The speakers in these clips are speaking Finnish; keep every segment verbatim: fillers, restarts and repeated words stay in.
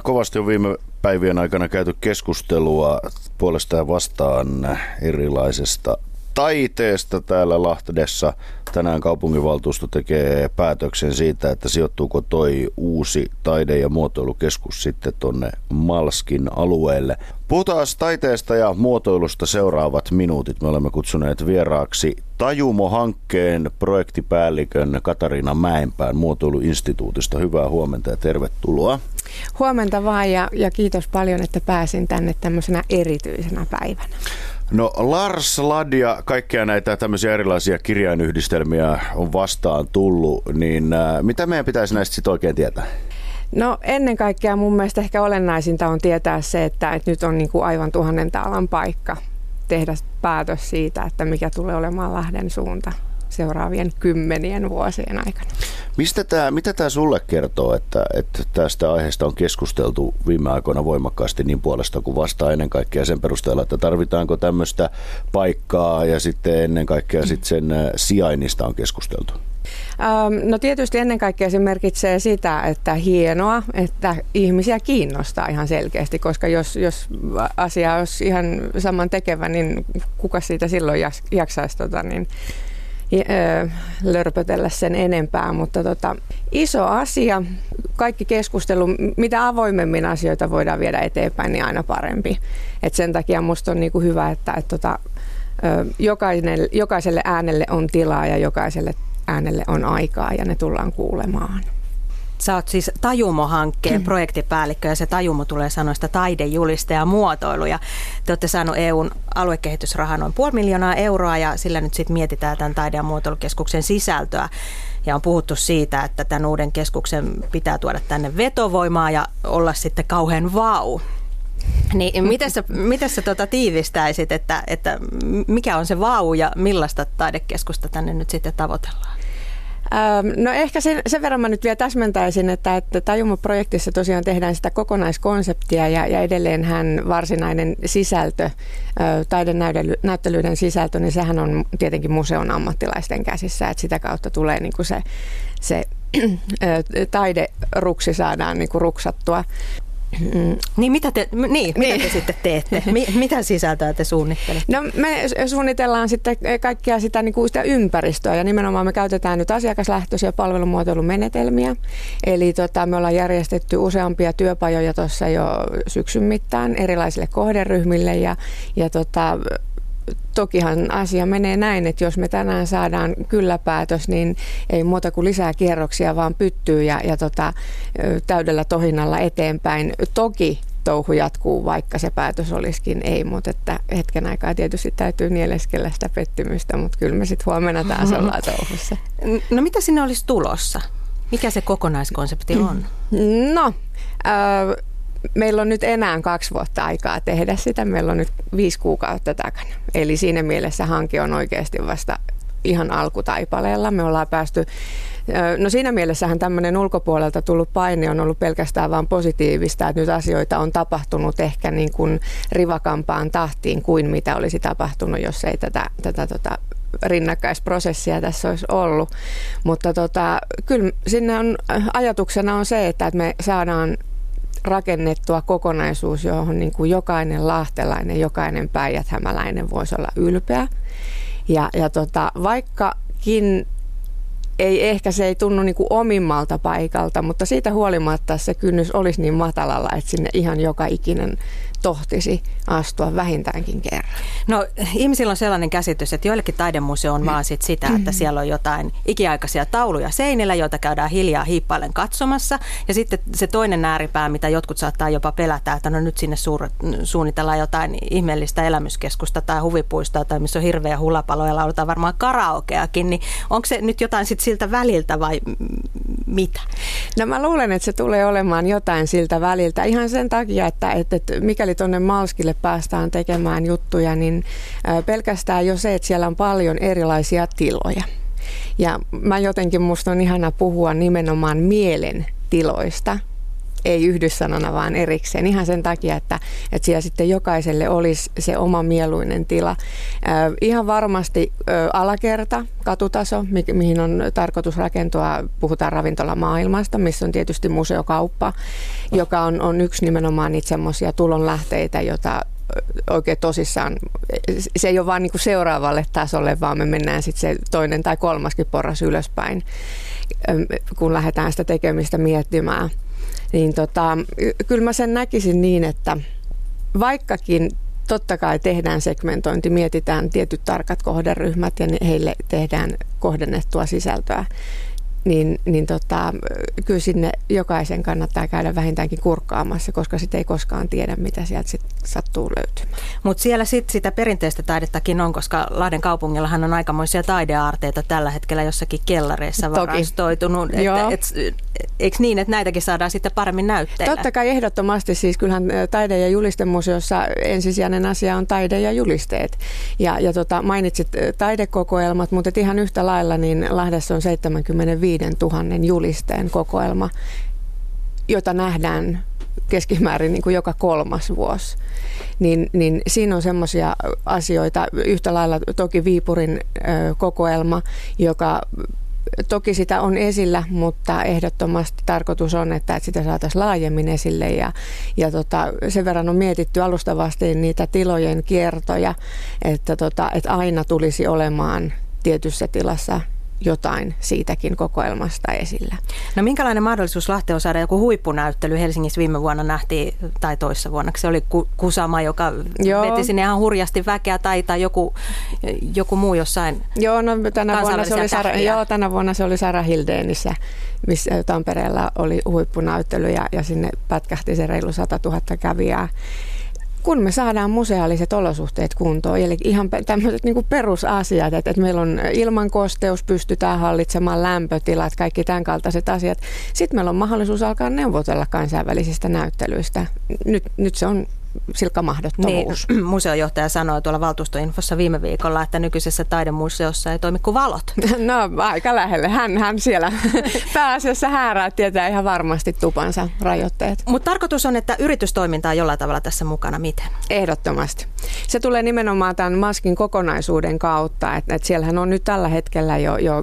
kovasti on viime päivien aikana käyty keskustelua puolesta ja vastaan erilaisesta taiteesta täällä Lahdessa. Tänään kaupunginvaltuusto tekee päätöksen siitä, että sijoittuuko toi uusi taide- ja muotoilukeskus sitten tonne Malskin alueelle. Puhutaan taiteesta ja muotoilusta seuraavat minuutit. Me olemme kutsuneet vieraaksi Tajumo-hankkeen projektipäällikön Katariina Mäenpään Muotoiluinstituutista. Hyvää huomenta ja tervetuloa. Huomenta vaan ja, ja kiitos paljon, että pääsin tänne tämmöisenä erityisenä päivänä. No Lars Ladd ja kaikkia näitä tämmöisiä erilaisia kirjainyhdistelmiä on vastaan tullut, niin äh, mitä meidän pitäisi näistä sitten oikein tietää? No ennen kaikkea mun mielestä ehkä olennaisinta on tietää se, että, että nyt on niin kuin aivan tuhannen taalan paikka tehdä päätös siitä, että mikä tulee olemaan Lahden suunta seuraavien kymmenien vuosien aikana. Mistä tää, mitä tämä sulle kertoo, että, että tästä aiheesta on keskusteltu viime aikoina voimakkaasti niin puolesta kuin vastaan ennen kaikkea sen perusteella, että tarvitaanko tämmöistä paikkaa ja sitten ennen kaikkea sitten sen sijainnista on keskusteltu? No tietysti ennen kaikkea se merkitsee sitä, että hienoa, että ihmisiä kiinnostaa ihan selkeästi, koska jos, jos asia olisi ihan saman tekevä, niin kuka siitä silloin jaksaisi tota, niin, lörpötellä sen enempää, mutta tota, iso asia, kaikki keskustelu, mitä avoimemmin asioita voidaan viedä eteenpäin, niin aina parempi. Et sen takia musta on niinku hyvä, että et tota, jokaiselle, jokaiselle äänelle on tilaa ja jokaiselle äänelle on aikaa ja ne tullaan kuulemaan. Sä oot siis Tajumo-hankkeen projektipäällikkö ja se Tajumo tulee sanoista taidejuliste ja muotoilu. Ja te olette saanut E U:n aluekehitysrahaa noin puoli miljoonaa euroa ja sillä nyt sitten mietitään tämän taide- ja muotoilukeskuksen sisältöä. Ja on puhuttu siitä, että tämän uuden keskuksen pitää tuoda tänne vetovoimaa ja olla sitten kauhean vau. Niin miten sä, miten sä tuota tiivistäisit, että, että mikä on se vau ja millaista taidekeskusta tänne nyt sitten tavoitellaan? No ehkä sen, sen verran mä nyt vielä täsmentäisin, että, että Tajumo-projektissa tosiaan tehdään sitä kokonaiskonseptia ja, ja edelleenhän varsinainen sisältö, taidenäyttelyiden sisältö, niin sehän on tietenkin museon ammattilaisten käsissä, että sitä kautta tulee niin kuin se, se taideruksi saadaan niin kuin ruksattua. Mm. Niin, mitä te, niin, mitä niin. te sitten teette? Mitä sisältöä te suunnittelette? No, me suunnitellaan sitten kaikkia sitä, niin kuin sitä ympäristöä ja nimenomaan me käytetään nyt asiakaslähtöisiä palvelumuotoilumenetelmiä. Eli tota, me ollaan järjestetty useampia työpajoja tuossa jo syksyn mittaan erilaisille kohderyhmille ja, ja tota, tokihan asia menee näin, että jos me tänään saadaan kyllä päätös, niin ei muuta kuin lisää kierroksia, vaan pyttyy ja, ja tota, täydellä tohinnalla eteenpäin. Toki touhu jatkuu, vaikka se päätös olisikin ei, mutta että hetken aikaa tietysti täytyy nieleskellä sitä pettymystä, mutta kyllä me sitten huomenna taas ollaan touhussa. No mitä sinne olisi tulossa? Mikä se kokonaiskonsepti on? No, äh, meillä on nyt enää kaksi vuotta aikaa tehdä sitä. Meillä on nyt viisi kuukautta takana. Eli siinä mielessä hanke on oikeasti vasta ihan alkutaipaleella. Me ollaan päästy, no siinä mielessähän tämmöinen ulkopuolelta tullut paine on ollut pelkästään vaan positiivista, että nyt asioita on tapahtunut ehkä niin kuin rivakampaan tahtiin kuin mitä olisi tapahtunut, jos ei tätä, tätä tota, rinnakkaisprosessia tässä olisi ollut. Mutta tota, kyllä sinne on, ajatuksena on se, että me saadaan rakennettua kokonaisuus, johon niin kuin jokainen lahtelainen, jokainen päijäthämäläinen voisi olla ylpeä. Ja, ja tota, vaikkakin ei ehkä se ei tunnu niin kuin omimmalta paikalta, mutta siitä huolimatta se kynnys olisi niin matalalla, että sinne ihan joka ikinen tohtisi astua vähintäänkin kerran. No ihmisillä on sellainen käsitys, että joillekin taidemuseo on vaan sit sitä, että siellä on jotain ikiaikaisia tauluja seinillä, joita käydään hiljaa hiippaillen katsomassa. Ja sitten se toinen ääripää, mitä jotkut saattaa jopa pelätä, että no nyt sinne suur, suunnitellaan jotain ihmeellistä elämyskeskusta tai huvipuistoa tai missä on hirveä hulapalo ja lauletaan varmaan karaokeakin, niin onko se nyt jotain sit siltä väliltä vai mitä? No mä luulen, että se tulee olemaan jotain siltä väliltä ihan sen takia, että, että mikäli tuonne Malskille päästään tekemään juttuja, niin pelkästään jo se, että siellä on paljon erilaisia tiloja. Ja mä jotenkin, musta on ihana puhua nimenomaan mielen tiloista, ei yhdyssanana, vaan erikseen. Ihan sen takia, että, että siellä sitten jokaiselle olisi se oma mieluinen tila. Äh, ihan varmasti äh, alakerta, katutaso, mi- mihin on tarkoitus rakentua, puhutaan ravintolamaailmasta, missä on tietysti museokauppa, joka on, on yksi nimenomaan niitä semmoisia tulonlähteitä, jota oikein tosissaan, se ei ole vaan niin kuin seuraavalle tasolle, vaan me mennään sitten se toinen tai kolmaskin porras ylöspäin, kun lähdetään sitä tekemistä miettimään. Niin tota, kyllä mä sen näkisin niin, että vaikkakin totta kai tehdään segmentointi, mietitään tietyt tarkat kohderyhmät ja heille tehdään kohdennettua sisältöä, niin, niin tota, kyllä sinne jokaisen kannattaa käydä vähintäänkin kurkkaamassa, koska sitten ei koskaan tiedä, mitä sieltä sit sattuu löytymään. Mutta siellä sitten sitä perinteistä taidettakin on, koska Lahden kaupungillahan on aikamoisia taideaarteita tällä hetkellä jossakin kellareissa varastoitunut. Että, et, eikö niin, että näitäkin saadaan sitten paremmin näytteillä? Totta kai ehdottomasti. Siis kyllähän taide- ja julistemuseossa ensisijainen asia on taide ja julisteet. Ja, ja tota, mainitsit taidekokoelmat, mutta ihan yhtä lailla niin Lahdessa on seitsemänkymmentäviisituhatta julisteen kokoelma, jota nähdään keskimäärin niin kuin joka kolmas vuosi. Niin, niin siinä on semmoisia asioita, yhtä lailla toki Viipurin ö, kokoelma, joka toki sitä on esillä, mutta ehdottomasti tarkoitus on, että sitä saataisiin laajemmin esille ja, ja tota, sen verran on mietitty alustavasti niitä tilojen kiertoja, että, tota, että aina tulisi olemaan tietyssä tilassa jotain siitäkin kokoelmasta esillä. No minkälainen mahdollisuus Lahteen on saada joku huippunäyttely? Helsingissä viime vuonna nähtiin, tai toissa vuonna, se oli Kusama, joka Joo. veti sinne ihan hurjasti väkeä, tai, tai joku, joku muu jossain. Joo, no tänä vuonna se oli Sara, joo, tänä vuonna se oli Sara Hildenissä, missä Tampereella oli huippunäyttely ja, ja sinne pätkähti se reilu sata tuhatta kävijää. Kun me saadaan museaaliset olosuhteet kuntoon, eli ihan tämmöiset niin kuin perusasiat, että, että meillä on ilmankosteus, pystytään hallitsemaan lämpötilat, kaikki tämän kaltaiset asiat. Sitten meillä on mahdollisuus alkaa neuvotella kansainvälisistä näyttelyistä. Nyt, nyt se on silkka mahdottomuus. Niin, museojohtaja sanoi tuolla valtuustoinfossa viime viikolla, että nykyisessä taidemuseossa ei toimi kuin valot. No aika lähelle. Hän, hän siellä pääasiassa häärää, tietää ihan varmasti tupansa rajoitteet. Mutta tarkoitus on, että yritystoiminta on jollain tavalla tässä mukana. Miten? Ehdottomasti. Se tulee nimenomaan tämän maskin kokonaisuuden kautta, että, että siellähän on nyt tällä hetkellä jo, jo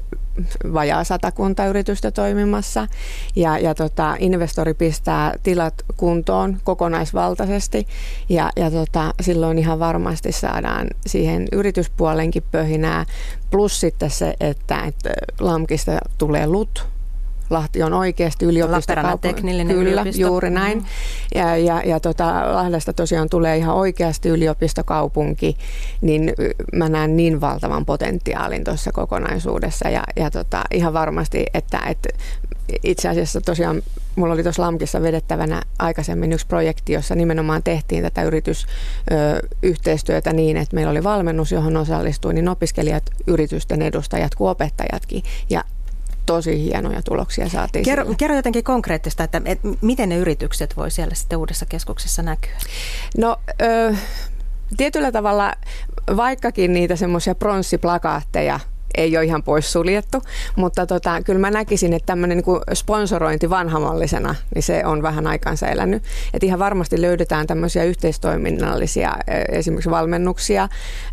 vajaa satakunta yritystä toimimassa ja, ja tota, investori pistää tilat kuntoon kokonaisvaltaisesti ja, ja tota, silloin ihan varmasti saadaan siihen yrityspuolenkin pöhinää plus sitten se, että, että Lamkista tulee L U T. Lahti on oikeasti yliopistokaupunki. Kyllä, yliopisto. Juuri näin. Mm. Ja, ja, ja tota, Lahdesta tosiaan tulee ihan oikeasti yliopistokaupunki, niin mä näen niin valtavan potentiaalin tuossa kokonaisuudessa. Ja, ja tota, ihan varmasti, että, että itse asiassa tosiaan mulla oli tuossa Lamkissa vedettävänä aikaisemmin yksi projekti, jossa nimenomaan tehtiin tätä yritysyhteistyötä niin, että meillä oli valmennus, johon osallistui niin opiskelijat, yritysten edustajat kuin opettajatkin. Ja tosi hienoja tuloksia saatiin. Kerro, kerro jotenkin konkreettista, että, että miten ne yritykset voi siellä sitten uudessa keskuksessa näkyä? No ö, tietyllä tavalla, vaikkakin niitä semmoisia pronssiplakaatteja ei ole ihan poissuljettu, mutta tota, kyllä mä näkisin, että tämmöinen niin kuin sponsorointi vanhamallisena, niin se on vähän aikansa elänyt. Että ihan varmasti löydetään tämmöisiä yhteistoiminnallisia esimerkiksi valmennuksia,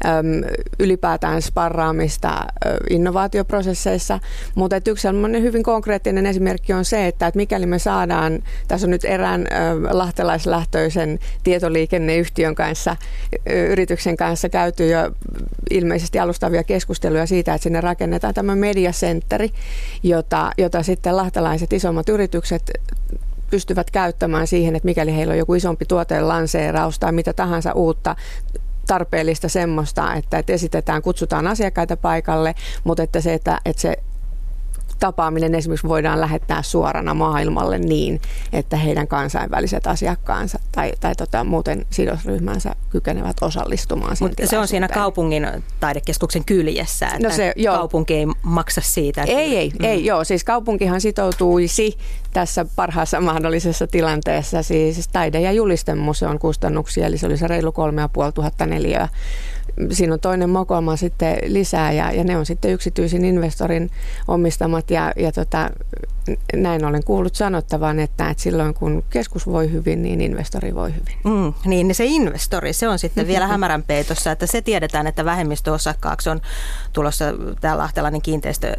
ylipäätään sparraamista innovaatioprosesseissa, mutta että yksi sellainen hyvin konkreettinen esimerkki on se, että, että mikäli me saadaan, tässä on nyt erään lahtelaislähtöisen tietoliikenneyhtiön kanssa, yrityksen kanssa käyty jo ilmeisesti alustavia keskusteluja siitä, että sinne rakennetaan tämä mediacentteri, jota, jota sitten lahtelaiset isommat yritykset pystyvät käyttämään siihen, että mikäli heillä on joku isompi tuoteen lanseeraus tai mitä tahansa uutta tarpeellista semmoista, että, että esitetään, kutsutaan asiakkaita paikalle, mutta että se, että, että se tapaaminen esimerkiksi voidaan lähettää suorana maailmalle niin, että heidän kansainväliset asiakkaansa tai, tai tota, muuten sidosryhmänsä kykenevät osallistumaan. Mutta se on siinä kaupungin taidekeskuksen kyljessä, että no se, kaupunki ei maksa siitä. Että ei, ei, mm. ei, joo. Siis kaupunkihan sitoutuisi tässä parhaassa mahdollisessa tilanteessa siis taide- ja julistemuseon kustannuksia, eli se oli se reilu kolme ja puoli tuhatta neliöä. Siinä on toinen mokoama sitten lisää ja, ja ne on sitten yksityisen investorin omistamat ja, ja tota, näin olen kuullut sanottavan, että, että silloin kun keskus voi hyvin, niin investori voi hyvin. Mm, niin se investori, se on sitten vielä hämärän peitossa, että se tiedetään, että vähemmistöosakkaaksi on tulossa tämä lahtelainen kiinteistö,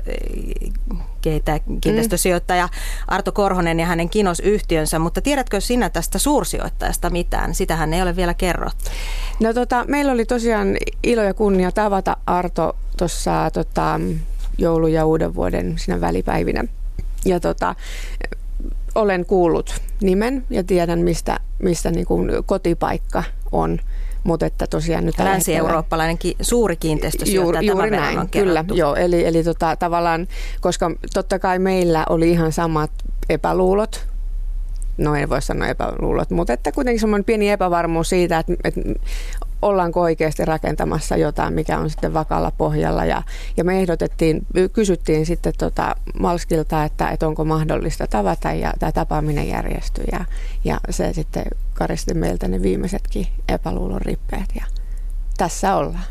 kiinteistösijoittaja Arto Korhonen ja hänen Kinos-yhtiönsä, mutta tiedätkö sinä tästä suursijoittajasta mitään? Sitähän ei ole vielä kerrottu. No tota, meillä oli tosiaan ilo ja kunnia tavata Arto tuossa tota, joulu- ja uuden vuoden siinä välipäivinä. Ja tota, olen kuullut nimen ja tiedän, mistä, mistä niin kuin kotipaikka on. Mutta että tosiaan nyt länsi-eurooppalainen ki- suuri kiinteistösijoittaja. Juuri, juuri näin, on kyllä. Joo, eli eli tota, tavallaan, koska totta kai meillä oli ihan samat epäluulot, no en voi sanoa epäluulot, mutta että kuitenkin semmoinen pieni epävarmuus siitä, että, että ollaanko oikeasti rakentamassa jotain, mikä on sitten vakaalla pohjalla. Ja, ja me ehdotettiin, kysyttiin sitten tota Malskilta, että, että onko mahdollista tavata ja tämä tapaaminen järjestyi. Ja, ja se sitten karisti meiltä ne viimeisetkin epäluulon rippeet ja tässä ollaan.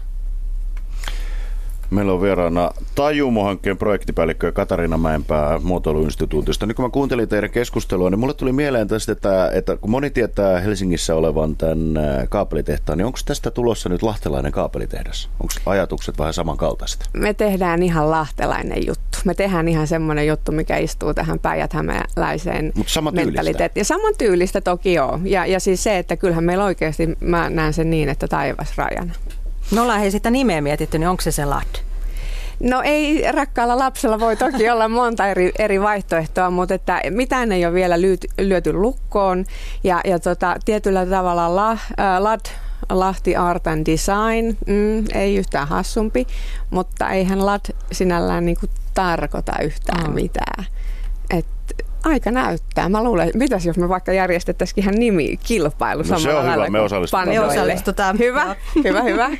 Meillä on vieraana Tajumo-hankkeen projektipäällikkö Katariina Mäenpää Muotoiluinstituutista. Nyt kun mä kuuntelin teidän keskustelua, niin mulle tuli mieleen tästä, että, että kun moni tietää Helsingissä olevan tämän kaapelitehtaan, niin onko tästä tulossa nyt lahtelainen kaapelitehdas? Onko ajatukset vähän samankaltaiset? Me tehdään ihan lahtelainen juttu. Me tehdään ihan semmoinen juttu, mikä istuu tähän päijät-hämäläiseen mentaliteettiin. Saman tyylistä toki joo. Ja, ja siis se, että kyllähän meillä oikeasti, mä näen sen niin, että taivas rajana. Me ollaan hei sitä nimeä mietitty, niin onko se se L A D? No ei, rakkaalla lapsella voi toki olla monta eri, eri vaihtoehtoa, mutta että mitään ei ole vielä lyöty, lyöty lukkoon. Ja, ja tota, tietyllä tavalla la, äh, L A D, Lahti Art and Design, mm, ei yhtään hassumpi, mutta eihän L A D sinällään niinku tarkoita yhtään mm. mitään. Et, aika näyttää. Mä luulen, mitäs jos me vaikka järjestettäisikin ihan nimikilpailu no samalla se on lailla. Hyvä, me osallistutaan. Me osallistutaan. Hyvä, hyvä, hyvä.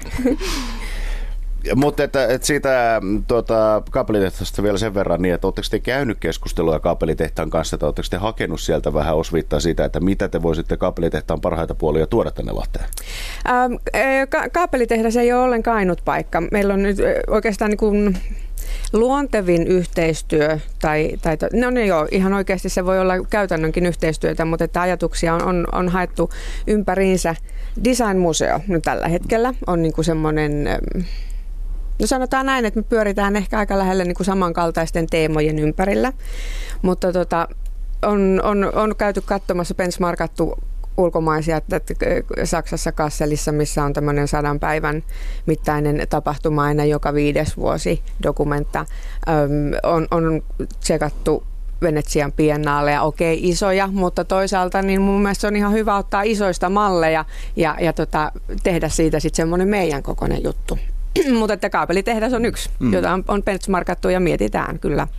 Mutta että, että siitä tuota, kaapelitehtaasta vielä sen verran, niin että oletteko te käynyt keskustelua kaapelitehtaan kanssa, että oletteko te hakenut sieltä vähän osviittaa siitä, että mitä te voisitte kaapelitehtaan parhaita puolia tuoda tänne Lahteen? Ähm, ka- kaapelitehdas ei ole ollenkaan ainut paikka. Meillä on nyt oikeastaan niin kuin luontevin yhteistyö, tai, tai no, no joo, ihan oikeasti se voi olla käytännönkin yhteistyötä, mutta että ajatuksia on, on, on haettu ympäriinsä. Design-museo nyt tällä hetkellä on niin kuin semmoinen, no sanotaan näin, että me pyöritään ehkä aika lähellä niin kuin samankaltaisten teemojen ympärillä, mutta tota, on, on, on käyty katsomassa, benchmarkattu ulkomaisia, että Saksassa Kasselissa, missä on tämmöinen sadan päivän mittainen tapahtuma aina joka viides vuosi dokumenta, on, on tsekattu Venetsian biennaaleja, okei isoja, mutta toisaalta niin mun mielestä on ihan hyvä ottaa isoista malleja ja, ja tota, tehdä siitä sitten semmoinen meidän kokoinen juttu. Mutta että kaapelitehdas on yksi, mm. jota on, on benchmarkattu ja mietitään kyllä.